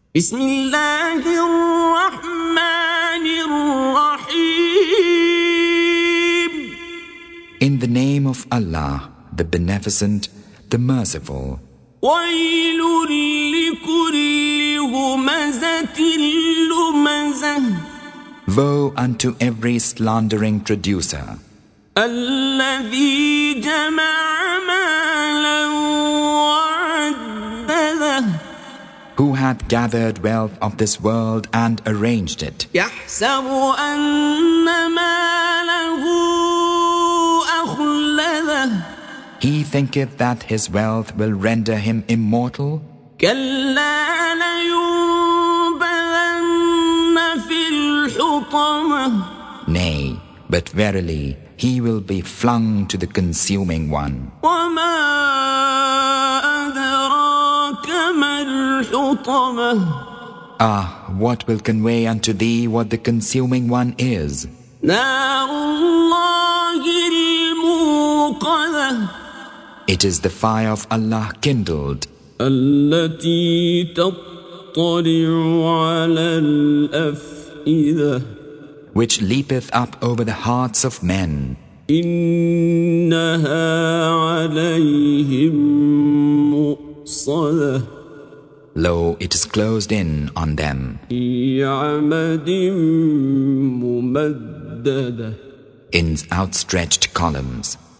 بسم الله الرحمن الرحيم. In the name of Allah, the Beneficent, the Merciful. ويل لكل همزة لمزة. Woe unto every slandering traducer, الذي جمع مالا وعدده. who hath gathered wealth of this world and arranged it. يحسب أن ماله أخلده. He thinketh that his wealth will render him immortal. كلا لينبذن في الحطمة. Nay, but verily he will be flung to the consuming one. وما أدراك ما الحطمة. Ah, what will convey unto thee what the consuming one is? نار الله الموقدة. It is the fire of Allah kindled, التي تطلع على الأفئدة. which leapeth up over the hearts of men. إنها عليهم مؤصدة. Lo, it is closed in on them, في عمد ممددة. in outstretched columns.